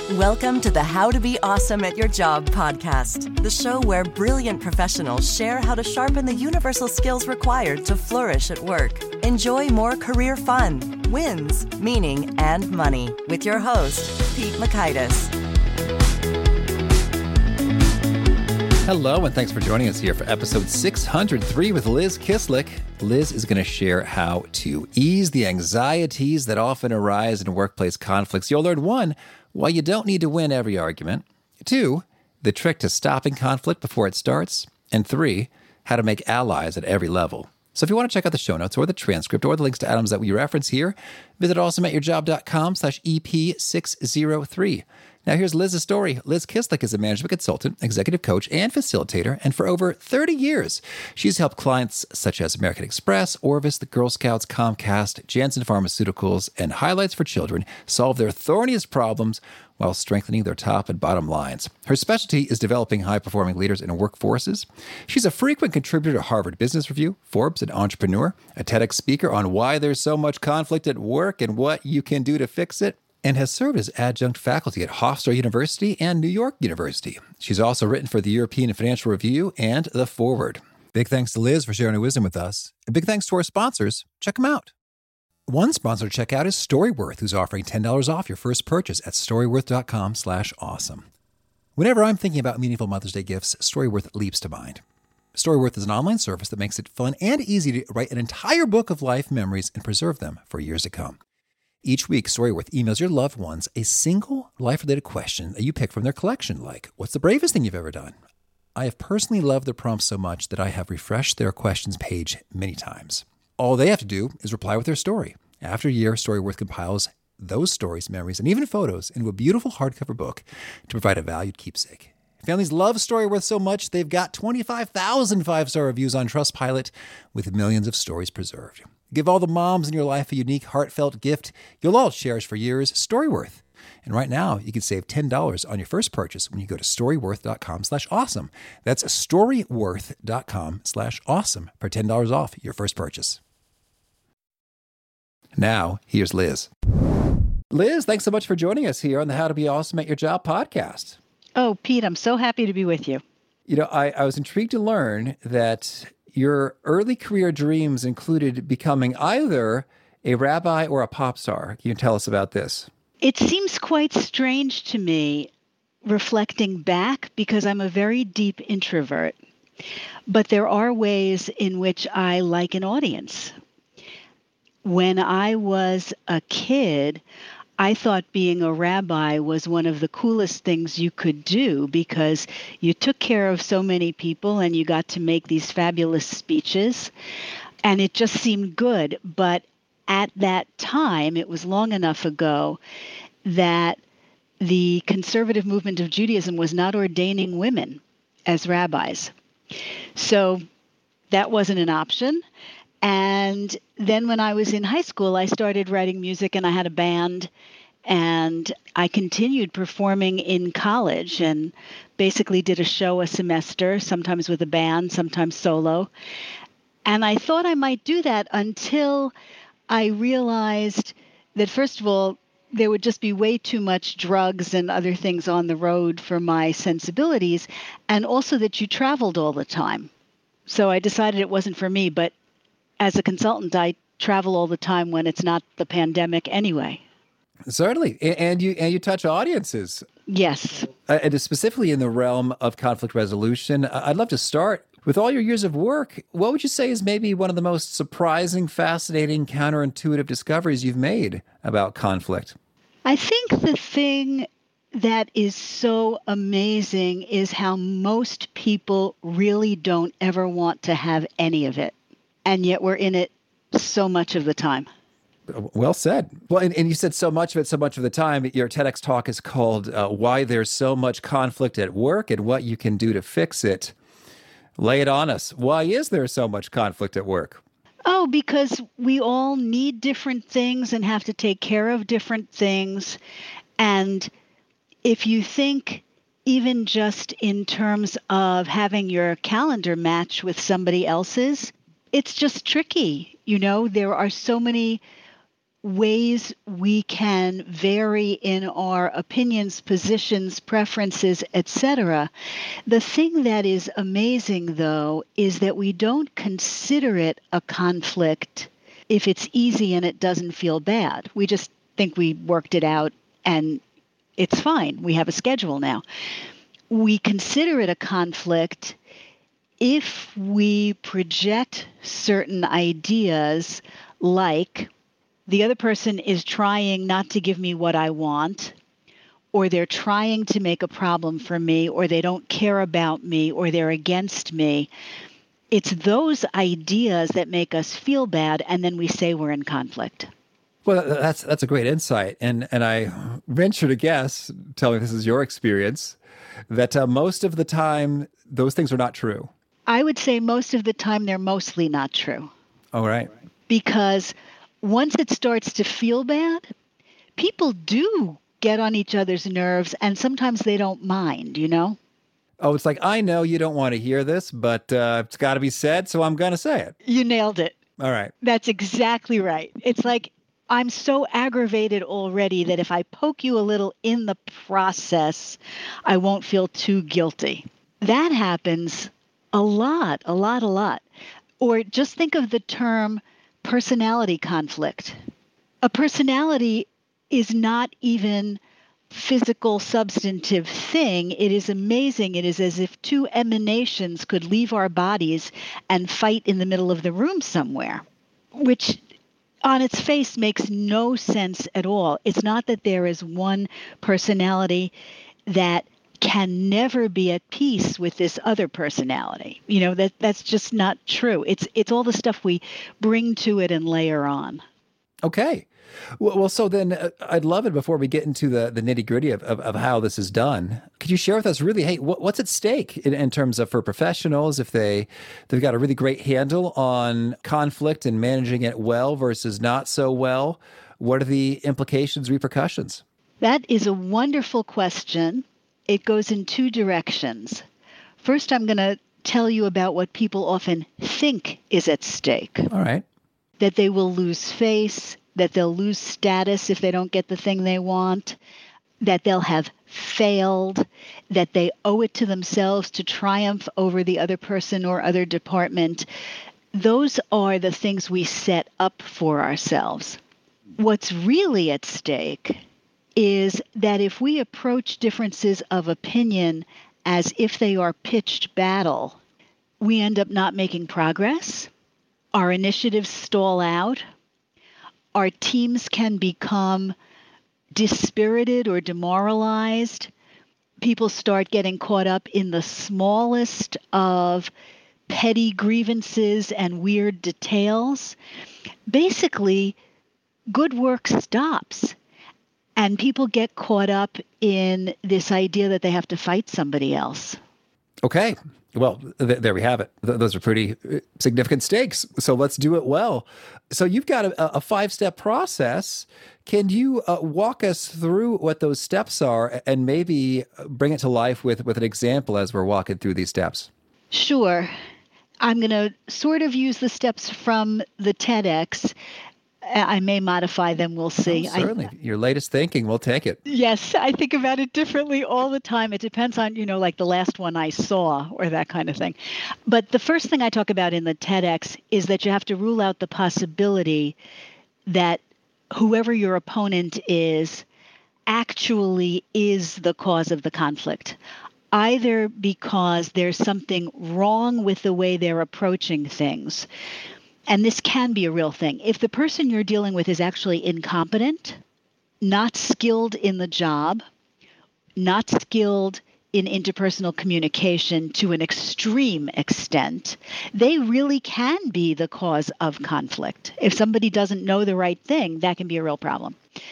Welcome to the How to Be Awesome at Your Job podcast, the show where brilliant professionals share how to sharpen the universal skills required to flourish at work. Enjoy more career fun, wins, meaning, and money with your host, Pete Mockaitis. Hello, and thanks for joining us here for episode 603 with Liz Kislik. Liz is going to share how to ease the anxieties that often arise in workplace conflicts. You'll learn 1, why you don't need to win every argument. 2, the trick to stopping conflict before it starts. And 3, how to make allies at every level. So if you want to check out the show notes or the transcript or the links to items that we reference here, visit awesomeatyourjob.com/EP603. Now here's Liz's story. Liz Kislik is a management consultant, executive coach, and facilitator, and for over 30 years, she's helped clients such as American Express, Orvis, the Girl Scouts, Comcast, Janssen Pharmaceuticals, and Highlights for Children solve their thorniest problems while strengthening their top and bottom lines. Her specialty is developing high-performing leaders in workforces. She's a frequent contributor to Harvard Business Review, Forbes, and Entrepreneur, a TEDx speaker on why there's so much conflict at work and what you can do to fix it, and has served as adjunct faculty at Hofstra University and New York University. She's also written for the European Financial Review and The Forward. Big thanks to Liz for sharing her wisdom with us. And big thanks to our sponsors. Check them out. One sponsor to check out is Storyworth, who's offering $10 off your first purchase at storyworth.com/awesome. Whenever I'm thinking about meaningful Mother's Day gifts, Storyworth leaps to mind. Storyworth is an online service that makes it fun and easy to write an entire book of life memories and preserve them for years to come. Each week, Storyworth emails your loved ones a single life-related question that you pick from their collection, like, what's the bravest thing you've ever done? I have personally loved the prompts so much that I have refreshed their questions page many times. All they have to do is reply with their story. After a year, Storyworth compiles those stories, memories, and even photos into a beautiful hardcover book to provide a valued keepsake. Families love Storyworth so much, they've got 25,000 five-star reviews on Trustpilot with millions of stories preserved. Give all the moms in your life a unique, heartfelt gift you'll all cherish for years, Storyworth. And right now, you can save $10 on your first purchase when you go to storyworth.com/awesome. That's storyworth.com/awesome for $10 off your first purchase. Now, here's Liz. Liz, thanks so much for joining us here on the How to Be Awesome at Your Job podcast. Oh, Pete, I'm so happy to be with you. You know, I was intrigued to learn that your early career dreams included becoming either a rabbi or a pop star. Can you tell us about this? It seems quite strange to me reflecting back because I'm a very deep introvert. But there are ways in which I like an audience. When I was a kid, I thought being a rabbi was one of the coolest things you could do because you took care of so many people and you got to make these fabulous speeches. And it just seemed good. But at that time, it was long enough ago that the conservative movement of Judaism was not ordaining women as rabbis. So that wasn't an option. And then when I was in high school, I started writing music and I had a band, and I continued performing in college and basically did a show a semester, sometimes with a band, sometimes solo. And I thought I might do that until I realized that, first of all, there would just be way too much drugs and other things on the road for my sensibilities, and also that you traveled all the time. So I decided it wasn't for me, but as a consultant, I travel all the time when it's not the pandemic anyway. Certainly. And you touch audiences. Yes. And specifically in the realm of conflict resolution. I'd love to start with all your years of work. What would you say is maybe one of the most surprising, fascinating, counterintuitive discoveries you've made about conflict? I think the thing that is so amazing is how most people really don't ever want to have any of it. And yet we're in it so much of the time. Well said. Well, and you said so much of it, so much of the time. Your TEDx talk is called Why There's So Much Conflict at Work and What You Can Do to Fix It. Lay it on us. Why is there so much conflict at work? Oh, because we all need different things and have to take care of different things. And if you think even just in terms of having your calendar match with somebody else's, it's just tricky. You know, there are so many ways we can vary in our opinions, positions, preferences, etc. The thing that is amazing, though, is that we don't consider it a conflict if it's easy and it doesn't feel bad. We just think we worked it out and it's fine. We have a schedule now. We consider it a conflict if we project certain ideas, like the other person is trying not to give me what I want, or they're trying to make a problem for me, or they don't care about me, or they're against me. It's those ideas that make us feel bad, and then we say we're in conflict. Well, that's a great insight. And I venture to guess, tell me if this is your experience, that most of the time those things are not true. I would say most of the time they're mostly not true. All right. Because once it starts to feel bad, people do get on each other's nerves, and sometimes they don't mind, you know? Oh, it's like, I know you don't want to hear this, but it's got to be said, so I'm going to say it. You nailed it. All right. That's exactly right. It's like, I'm so aggravated already that if I poke you a little in the process, I won't feel too guilty. That happens a lot. Or just think of the term personality conflict. A personality is not even physical, substantive thing. It is amazing. It is as if two emanations could leave our bodies and fight in the middle of the room somewhere, which on its face makes no sense at all. It's not that there is one personality that can never be at peace with this other personality. You know, that's just not true. It's all the stuff we bring to it and layer on. Okay. Well, so then I'd love it, before we get into the nitty-gritty of how this is done, could you share with us really, hey, what's at stake in terms of, for professionals, if they've got a really great handle on conflict and managing it well versus not so well? What are the implications, repercussions? That is a wonderful question. It goes in two directions. First, I'm going to tell you about what people often think is at stake. All right. That they will lose face, that they'll lose status if they don't get the thing they want, that they'll have failed, that they owe it to themselves to triumph over the other person or other department. Those are the things we set up for ourselves. What's really at stake is that if we approach differences of opinion as if they are pitched battle, we end up not making progress. Our initiatives stall out. Our teams can become dispirited or demoralized. People start getting caught up in the smallest of petty grievances and weird details. Basically, good work stops. And people get caught up in this idea that they have to fight somebody else. Okay. Well, there we have it. Those are pretty significant stakes. So let's do it well. So you've got a 5-step process. Can you walk us through what those steps are and maybe bring it to life with an example as we're walking through these steps? Sure. I'm going to sort of use the steps from the TEDx. I may modify them. We'll see. Oh, certainly. Your latest thinking, we'll take it. Yes, I think about it differently all the time. It depends on, like the last one I saw or that kind of thing. But the first thing I talk about in the TEDx is that you have to rule out the possibility that whoever your opponent is actually is the cause of the conflict, either because there's something wrong with the way they're approaching things. And this can be a real thing. If the person you're dealing with is actually incompetent, not skilled in the job, not skilled in interpersonal communication to an extreme extent, they really can be the cause of conflict. If somebody doesn't know the right thing, that can be a real problem.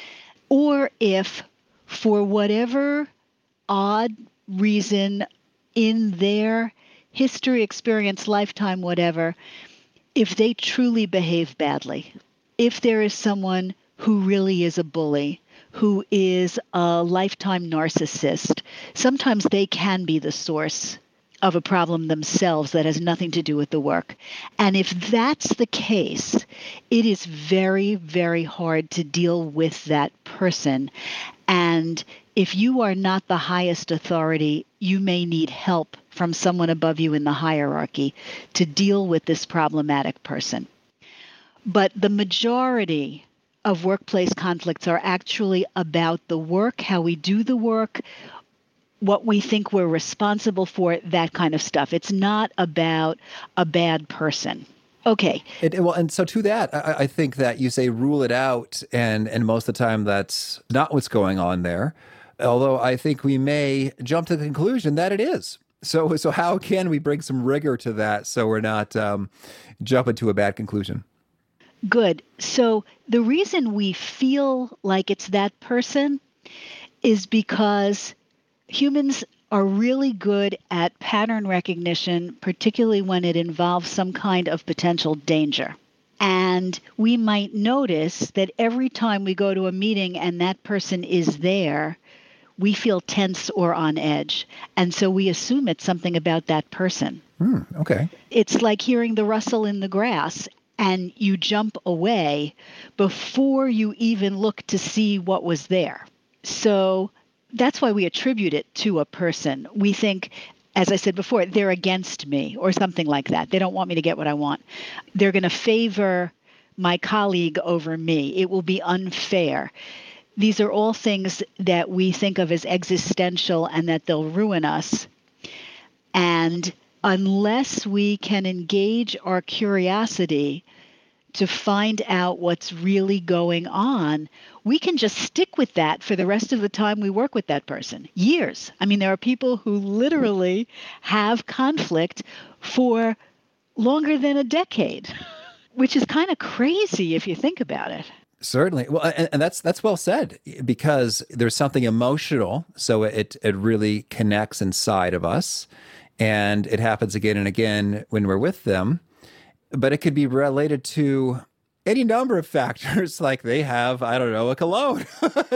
Or if, for whatever odd reason in their history, experience, lifetime, whatever, if they truly behave badly, if there is someone who really is a bully, who is a lifetime narcissist, sometimes they can be the source of a problem themselves that has nothing to do with the work. And if that's the case, it is very, very hard to deal with that person. And if you are not the highest authority, you may need help from someone above you in the hierarchy to deal with this problematic person. But the majority of workplace conflicts are actually about the work, how we do the work, what we think we're responsible for, that kind of stuff. It's not about a bad person. Okay. And so to that, I think that you say rule it out, and most of the time that's not what's going on there. Although I think we may jump to the conclusion that it is. So how can we bring some rigor to that so we're not jumping to a bad conclusion? Good. So the reason we feel like it's that person is because humans are really good at pattern recognition, particularly when it involves some kind of potential danger. And we might notice that every time we go to a meeting and that person is there, we feel tense or on edge. And so we assume it's something about that person. Okay. It's like hearing the rustle in the grass, and you jump away before you even look to see what was there. So that's why we attribute it to a person. We think, as I said before, they're against me or something like that. They don't want me to get what I want. They're going to favor my colleague over me. It will be unfair. These are all things that we think of as existential and that they'll ruin us. And unless we can engage our curiosity to find out what's really going on, we can just stick with that for the rest of the time we work with that person. Years. I mean, there are people who literally have conflict for longer than a decade, which is kind of crazy if you think about it. Certainly. Well, and that's well said, because there's something emotional, so it really connects inside of us, and it happens again and again when we're with them. But it could be related to any number of factors, like they have, I don't know, a cologne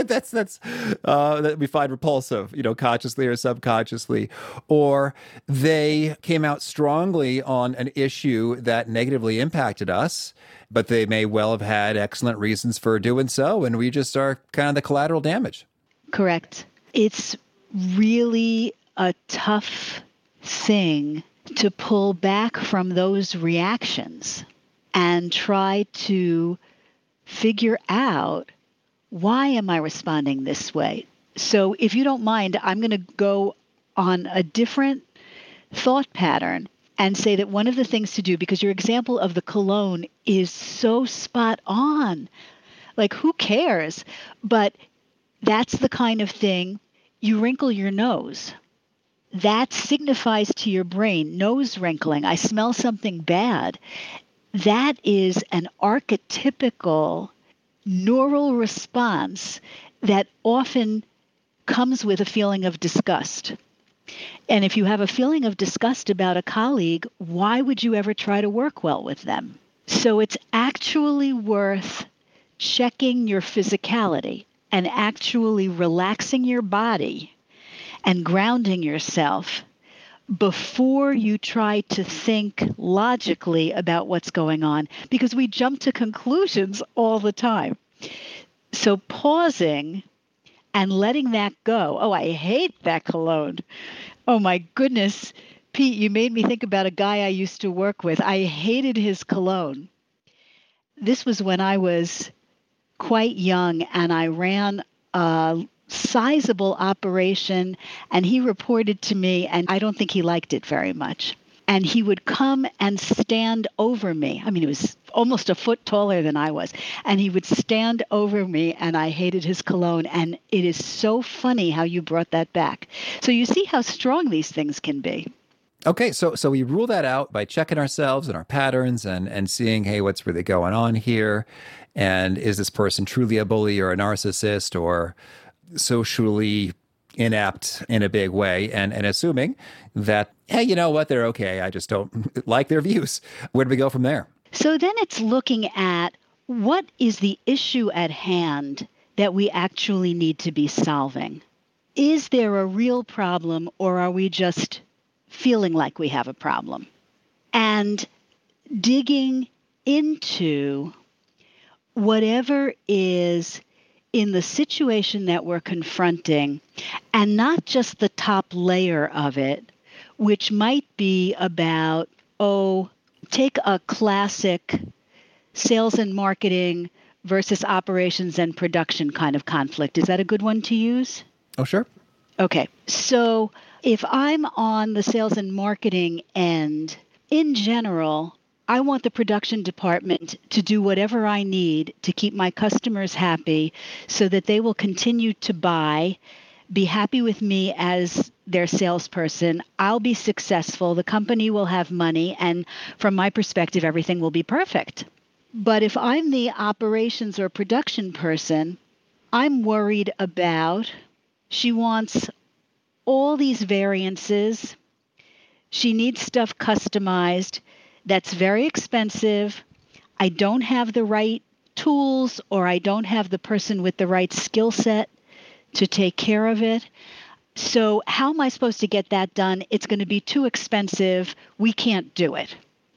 that we find repulsive, consciously or subconsciously, or they came out strongly on an issue that negatively impacted us, but they may well have had excellent reasons for doing so, and we just are kind of the collateral damage. Correct. It's really a tough thing to pull back from those reactions and try to figure out, why am I responding this way? So if you don't mind, I'm going to go on a different thought pattern and say that one of the things to do, because your example of the cologne is so spot on, like who cares? But that's the kind of thing, you wrinkle your nose. That signifies to your brain, nose wrinkling, I smell something bad. That is an archetypical neural response that often comes with a feeling of disgust. And if you have a feeling of disgust about a colleague, why would you ever try to work well with them? So it's actually worth checking your physicality and actually relaxing your body and grounding yourself before you try to think logically about what's going on, because we jump to conclusions all the time. So pausing and letting that go. Oh, I hate that cologne. Oh, my goodness. Pete, you made me think about a guy I used to work with. I hated his cologne. This was when I was quite young, and I ran a sizable operation, and he reported to me, and I don't think he liked it very much. And he would come and stand over me. I mean, he was almost a foot taller than I was. And he would stand over me, and I hated his cologne. And it is so funny how you brought that back. So you see how strong these things can be. Okay, so we rule that out by checking ourselves and our patterns and seeing, hey, what's really going on here? And is this person truly a bully or a narcissist or socially inept in a big way, and assuming that, hey, you know what, they're okay, I just don't like their views. Where do we go from there? So then it's looking at what is the issue at hand that we actually need to be solving. Is there a real problem, or are we just feeling like we have a problem. And digging into whatever is in the situation that we're confronting, and not just the top layer of it, which might be about, take a classic sales and marketing versus operations and production kind of conflict. Is that a good one to use? Oh, sure. Okay. So if I'm on the sales and marketing end, in general, I want the production department to do whatever I need to keep my customers happy so that they will continue to buy, be happy with me as their salesperson. I'll be successful. The company will have money. And from my perspective, everything will be perfect. But if I'm the operations or production person, I'm worried about, she wants all these variances. She needs stuff customized. That's very expensive. I don't have the right tools, or I don't have the person with the right skill set to take care of it. So how am I supposed to get that done? It's going to be too expensive. We can't do it.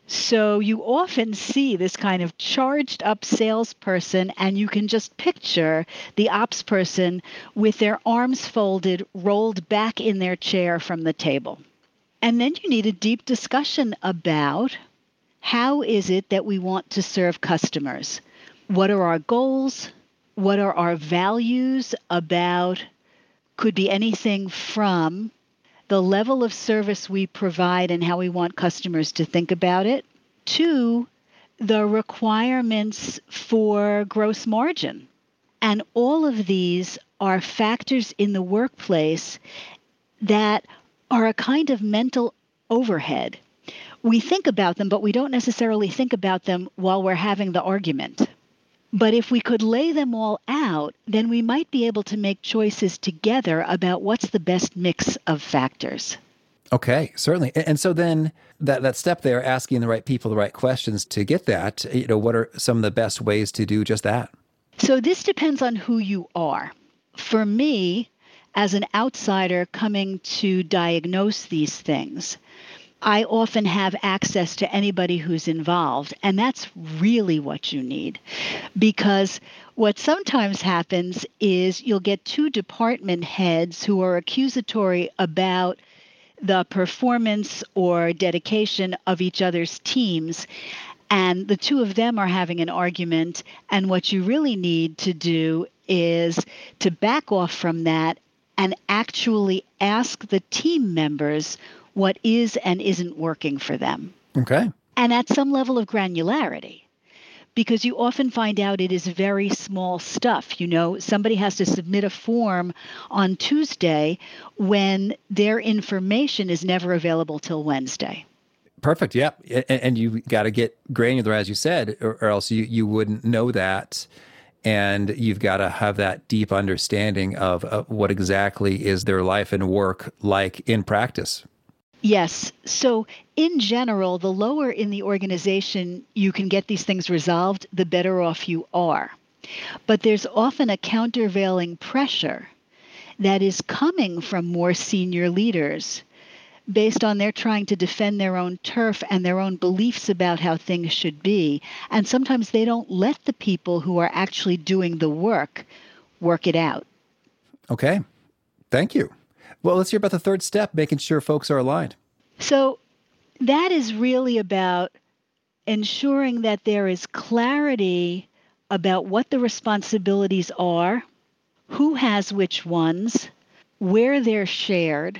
So you often see this kind of charged up salesperson, and you can just picture the ops person with their arms folded, rolled back in their chair from the table. And then you need a deep discussion about, how is it that we want to serve customers? What are our goals? What are our values about, could be anything from the level of service we provide and how we want customers to think about it, to the requirements for gross margin. And all of these are factors in the workplace that are a kind of mental overhead. We think about them, but we don't necessarily think about them while we're having the argument. But if we could lay them all out, then we might be able to make choices together about what's the best mix of factors. Okay, certainly. And so then that step there, asking the right people the right questions to get that, what are some of the best ways to do just that? So this depends on who you are. For me, as an outsider coming to diagnose these things, I often have access to anybody who's involved, and that's really what you need. Because what sometimes happens is you'll get two department heads who are accusatory about the performance or dedication of each other's teams, and the two of them are having an argument, and what you really need to do is to back off from that and actually ask the team members what is and isn't working for them. Okay. And at some level of granularity, because you often find out it is very small stuff. Somebody has to submit a form on Tuesday when their information is never available till Wednesday. Perfect. Yeah. And you got to get granular, as you said, or else you wouldn't know that. And you've got to have that deep understanding of what exactly is their life and work like in practice. Yes. So in general, the lower in the organization you can get these things resolved, the better off you are. But there's often a countervailing pressure that is coming from more senior leaders based on their trying to defend their own turf and their own beliefs about how things should be. And sometimes they don't let the people who are actually doing the work it out. Okay. Thank you. Well, let's hear about the third step, making sure folks are aligned. So that is really about ensuring that there is clarity about what the responsibilities are, who has which ones, where they're shared,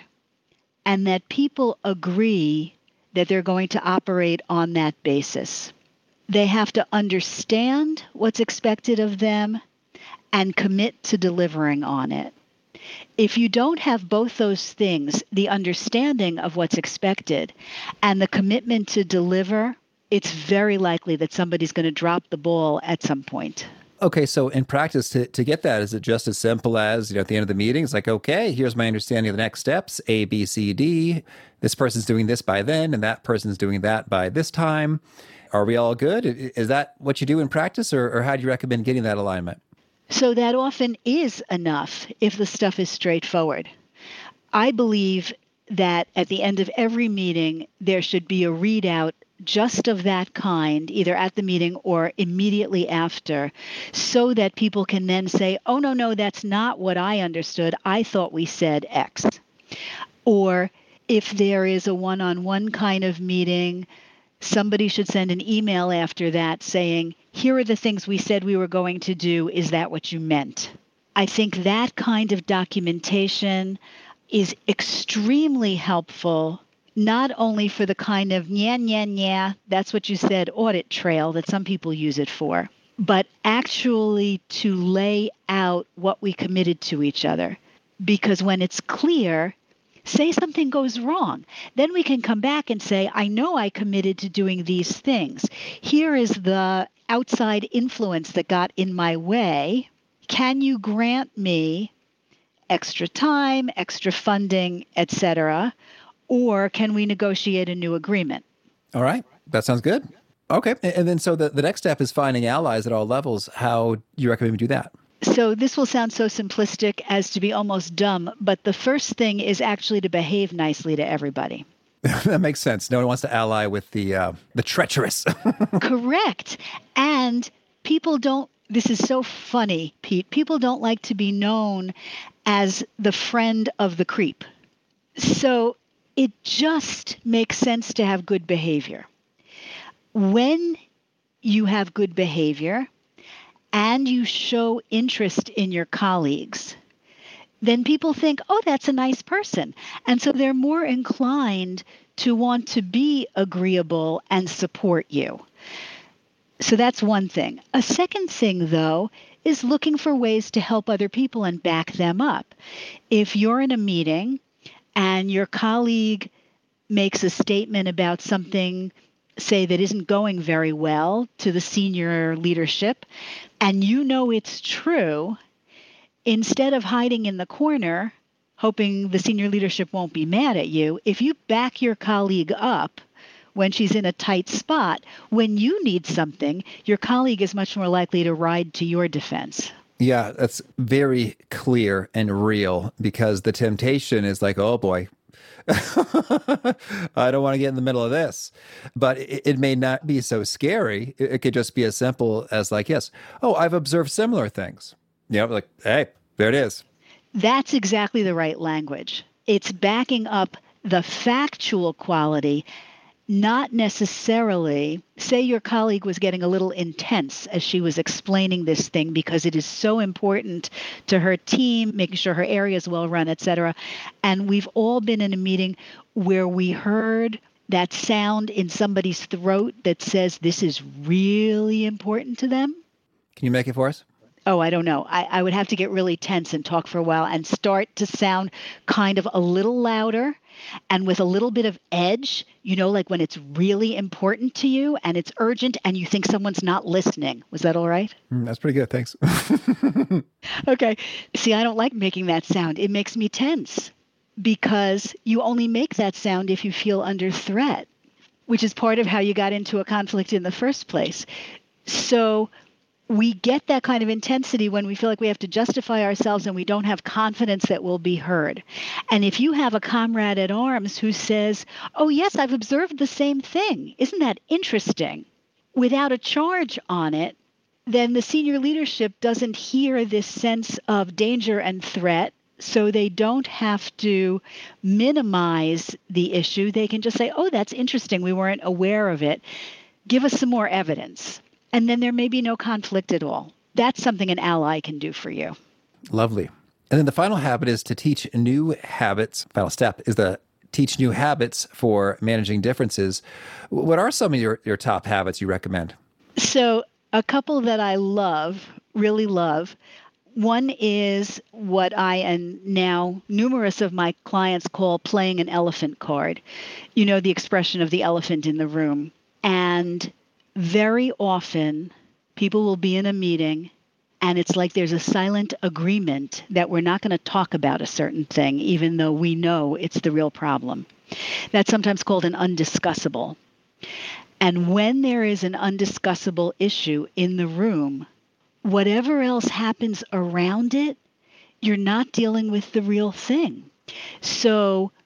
and that people agree that they're going to operate on that basis. They have to understand what's expected of them and commit to delivering on it. If you don't have both those things, the understanding of what's expected and the commitment to deliver, it's very likely that somebody's going to drop the ball at some point. Okay, so in practice, to get that, is it just as simple as, at the end of the meeting, it's like, okay, here's my understanding of the next steps, A, B, C, D. This person's doing this by then, and that person's doing that by this time. Are we all good? Is that what you do in practice, or how do you recommend getting that alignment? So that often is enough if the stuff is straightforward. I believe that at the end of every meeting, there should be a readout just of that kind, either at the meeting or immediately after, so that people can then say, oh, no, that's not what I understood. I thought we said X. Or if there is a one-on-one kind of meeting, somebody should send an email after that saying, here are the things we said we were going to do. Is that what you meant? I think that kind of documentation is extremely helpful, not only for the kind of that's what you said audit trail that some people use it for, but actually to lay out what we committed to each other. Because when it's clear, say something goes wrong, then we can come back and say, I know I committed to doing these things. Here is the outside influence that got in my way. Can you grant me extra time, extra funding, etc., or can we negotiate a new agreement? All right. That sounds good. Okay. And then so the next step is finding allies at all levels. How do you recommend we do that? So this will sound so simplistic as to be almost dumb, but the first thing is actually to behave nicely to everybody. That makes sense. No one wants to ally with the treacherous. Correct. And people don't, this is so funny, Pete, people don't like to be known as the friend of the creep. So it just makes sense to have good behavior. When you have good behavior and you show interest in your colleagues, then people think, oh, that's a nice person. And so they're more inclined to want to be agreeable and support you. So that's one thing. A second thing, though, is looking for ways to help other people and back them up. If you're in a meeting and your colleague makes a statement about something, say, that isn't going very well to the senior leadership, and you know it's true, instead of hiding in the corner, hoping the senior leadership won't be mad at you, if you back your colleague up when she's in a tight spot, when you need something, your colleague is much more likely to ride to your defense. Yeah, that's very clear and real, because the temptation is like, oh boy, I don't want to get in the middle of this. But it may not be so scary. It could just be as simple as like, yes, oh, I've observed similar things. Like, hey, there it is. That's exactly the right language. It's backing up the factual quality, not necessarily, say your colleague was getting a little intense as she was explaining this thing because it is so important to her team, making sure her area is well run, et cetera. And we've all been in a meeting where we heard that sound in somebody's throat that says this is really important to them. Can you make it for us? Oh, I don't know. I would have to get really tense and talk for a while and start to sound kind of a little louder and with a little bit of edge, like when it's really important to you and it's urgent and you think someone's not listening. Was that all right? That's pretty good. Thanks. Okay. See, I don't like making that sound. It makes me tense because you only make that sound if you feel under threat, which is part of how you got into a conflict in the first place. So we get that kind of intensity when we feel like we have to justify ourselves and we don't have confidence that we'll be heard. And if you have a comrade at arms who says, oh, yes, I've observed the same thing. Isn't that interesting? Without a charge on it, then the senior leadership doesn't hear this sense of danger and threat, so they don't have to minimize the issue. They can just say, oh, that's interesting. We weren't aware of it. Give us some more evidence. And then there may be no conflict at all. That's something an ally can do for you. Lovely. And then the final habit is to teach new habits. Final step is to teach new habits for managing differences. What are some of your top habits you recommend? So a couple that I love, really love. One is what I and now numerous of my clients call playing an elephant card. The expression of the elephant in the room. And very often, people will be in a meeting, and it's like there's a silent agreement that we're not going to talk about a certain thing, even though we know it's the real problem. That's sometimes called an undiscussable. And when there is an undiscussable issue in the room, whatever else happens around it, you're not dealing with the real thing. So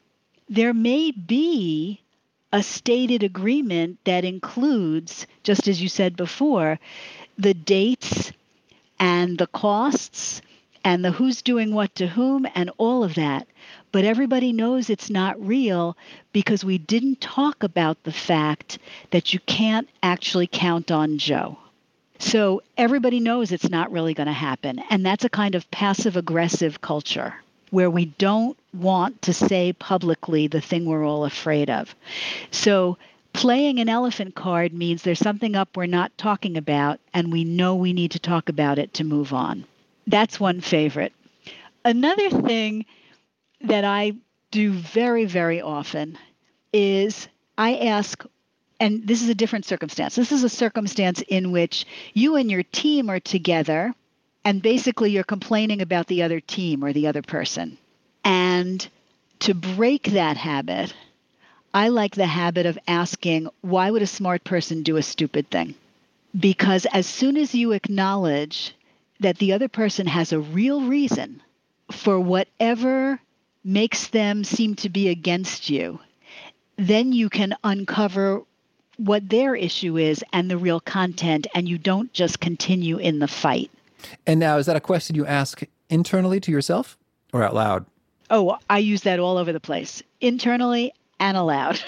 there may be a stated agreement that includes, just as you said before, the dates and the costs and the who's doing what to whom and all of that. But everybody knows it's not real because we didn't talk about the fact that you can't actually count on Joe. So everybody knows it's not really going to happen. And that's a kind of passive-aggressive culture where we don't want to say publicly the thing we're all afraid of. So playing an elephant card means there's something up we're not talking about, and we know we need to talk about it to move on. That's one favorite. Another thing that I do very, very often is I ask, and this is a different circumstance. This is a circumstance in which you and your team are together, and basically you're complaining about the other team or the other person. And to break that habit, I like the habit of asking, why would a smart person do a stupid thing? Because as soon as you acknowledge that the other person has a real reason for whatever makes them seem to be against you, then you can uncover what their issue is and the real content, and you don't just continue in the fight. And now, is that a question you ask internally to yourself or out loud? Oh, I use that all over the place, internally and aloud,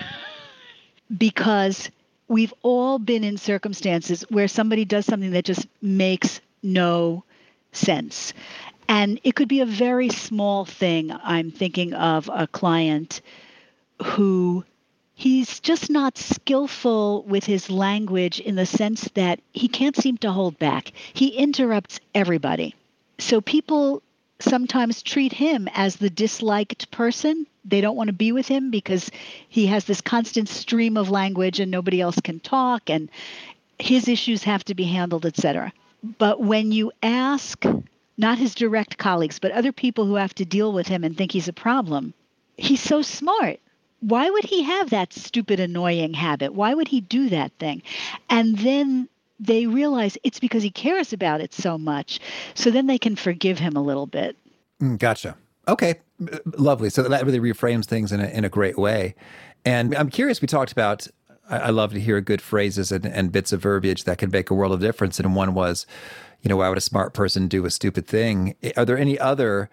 because we've all been in circumstances where somebody does something that just makes no sense. And it could be a very small thing. I'm thinking of a client who he's just not skillful with his language in the sense that he can't seem to hold back. He interrupts everybody. So people sometimes treat him as the disliked person. They don't want to be with him because he has this constant stream of language and nobody else can talk and his issues have to be handled, etc. But when you ask, not his direct colleagues, but other people who have to deal with him and think he's a problem, he's so smart. Why would he have that stupid, annoying habit? Why would he do that thing? And then they realize it's because he cares about it so much. So then they can forgive him a little bit. Gotcha. Okay. Lovely. So that really reframes things in a great way. And I'm curious, we talked about, I love to hear good phrases and bits of verbiage that can make a world of difference. And one was, why would a smart person do a stupid thing? Are there any other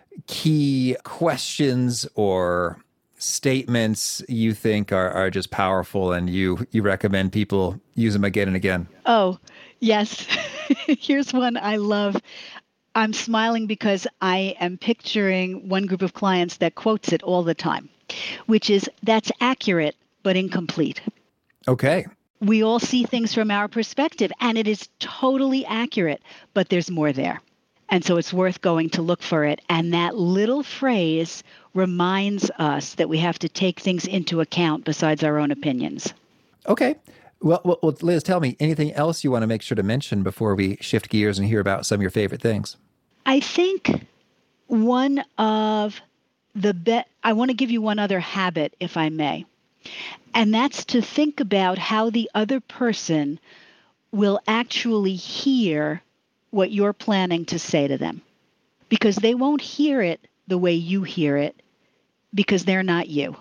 key questions or statements you think are just powerful and you recommend people use them again and again? Oh, yes. Here's one I love. I'm smiling because I am picturing one group of clients that quotes it all the time, which is, that's accurate, but incomplete. Okay. We all see things from our perspective, and it is totally accurate, but there's more there. And so it's worth going to look for it. And that little phrase reminds us that we have to take things into account besides our own opinions. Okay. Well, Liz, tell me, anything else you want to make sure to mention before we shift gears and hear about some of your favorite things? I think one of the I want to give you one other habit, if I may. And that's to think about how the other person will actually hear what you're planning to say to them. Because they won't hear it the way you hear it, because they're not you.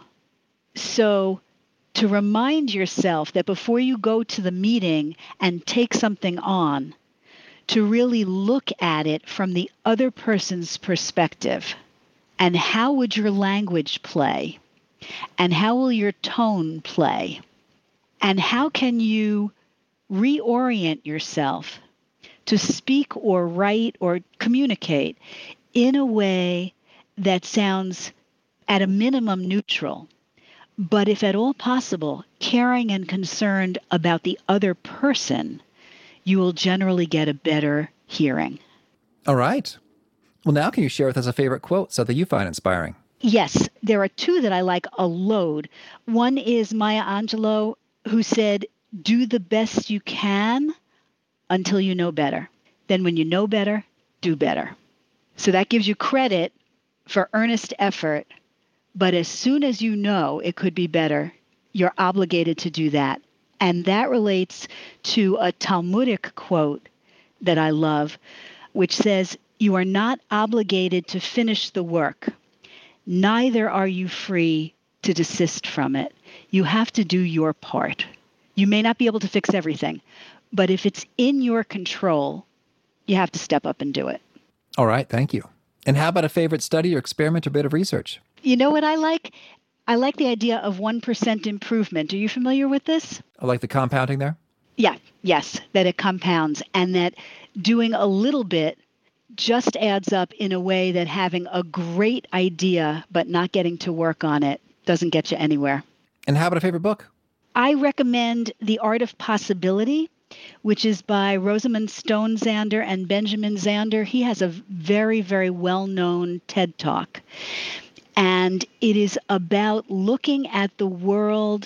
So to remind yourself that before you go to the meeting and take something on, to really look at it from the other person's perspective. And how would your language play? And how will your tone play? And how can you reorient yourself to speak or write or communicate in a way that sounds at a minimum neutral, but if at all possible, caring and concerned about the other person, you will generally get a better hearing. All right. Well, now can you share with us a favorite quote, something you find inspiring? Yes, there are two that I like a load. One is Maya Angelou, who said, do the best you can until you know better. Then when you know better, do better. So that gives you credit for earnest effort. But as soon as you know it could be better, you're obligated to do that. And that relates to a Talmudic quote that I love, which says, you are not obligated to finish the work. Neither are you free to desist from it. You have to do your part. You may not be able to fix everything, but if it's in your control, you have to step up and do it. All right, thank you. And how about a favorite study or experiment or bit of research? You know what I like? I like the idea of 1% improvement. Are you familiar with this? I like the compounding there. Yeah, yes, that it compounds, and that doing a little bit just adds up in a way that having a great idea but not getting to work on it doesn't get you anywhere. And how about a favorite book? I recommend The Art of Possibility, which is by Rosamund Stone-Zander and Benjamin Zander. He has a very, very well-known TED Talk. And it is about looking at the world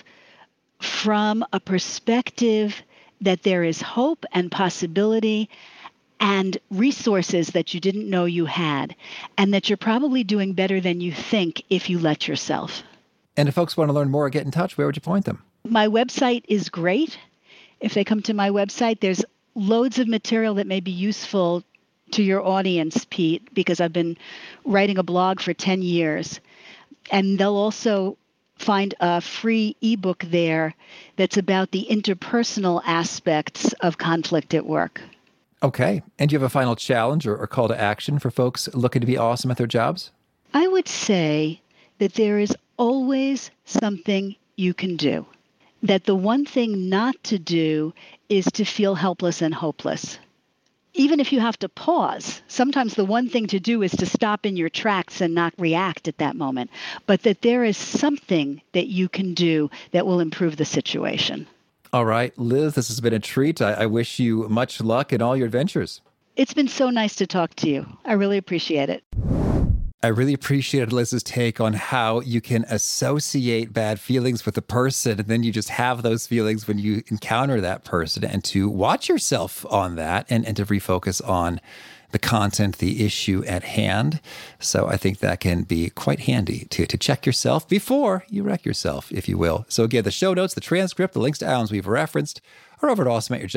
from a perspective that there is hope and possibility and resources that you didn't know you had, and that you're probably doing better than you think if you let yourself. And if folks want to learn more or get in touch, where would you point them? My website is great. If they come to my website, there's loads of material that may be useful to your audience, Pete, because I've been writing a blog for 10 years. And they'll also find a free ebook there that's about the interpersonal aspects of conflict at work. Okay. And do you have a final challenge or call to action for folks looking to be awesome at their jobs? I would say that there is always something you can do. That the one thing not to do is to feel helpless and hopeless. Even if you have to pause, sometimes the one thing to do is to stop in your tracks and not react at that moment. But that there is something that you can do that will improve the situation. All right, Liz, this has been a treat. I wish you much luck in all your adventures. It's been so nice to talk to you. I really appreciate it. I really appreciated Liz's take on how you can associate bad feelings with a person, and then you just have those feelings when you encounter that person, and to watch yourself on that and to refocus on the content, the issue at hand. So I think that can be quite handy to check yourself before you wreck yourself, if you will. So again, the show notes, the transcript, the links to items we've referenced are over at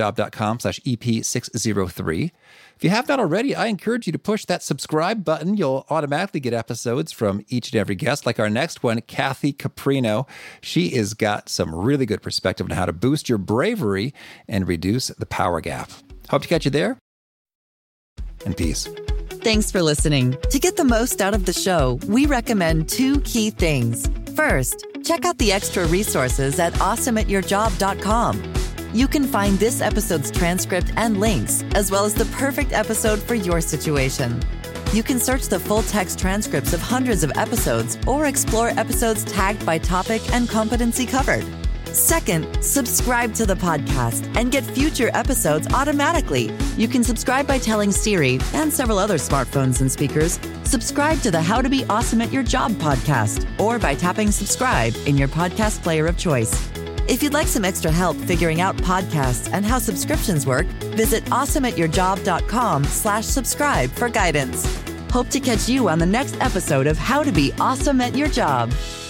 awesomeatyourjob.com/EP603. If you have not already, I encourage you to push that subscribe button. You'll automatically get episodes from each and every guest, like our next one, Kathy Caprino. She has got some really good perspective on how to boost your bravery and reduce the power gap. Hope to catch you there. And peace. Thanks for listening. To get the most out of the show, we recommend 2 key things. First, check out the extra resources at awesomeatyourjob.com. You can find this episode's transcript and links, as well as the perfect episode for your situation. You can search the full text transcripts of hundreds of episodes or explore episodes tagged by topic and competency covered. Second, subscribe to the podcast and get future episodes automatically. You can subscribe by telling Siri and several other smartphones and speakers, subscribe to the How to Be Awesome at Your Job podcast, or by tapping subscribe in your podcast player of choice. If you'd like some extra help figuring out podcasts and how subscriptions work, visit awesomeatyourjob.com/subscribe for guidance. Hope to catch you on the next episode of How to Be Awesome at Your Job.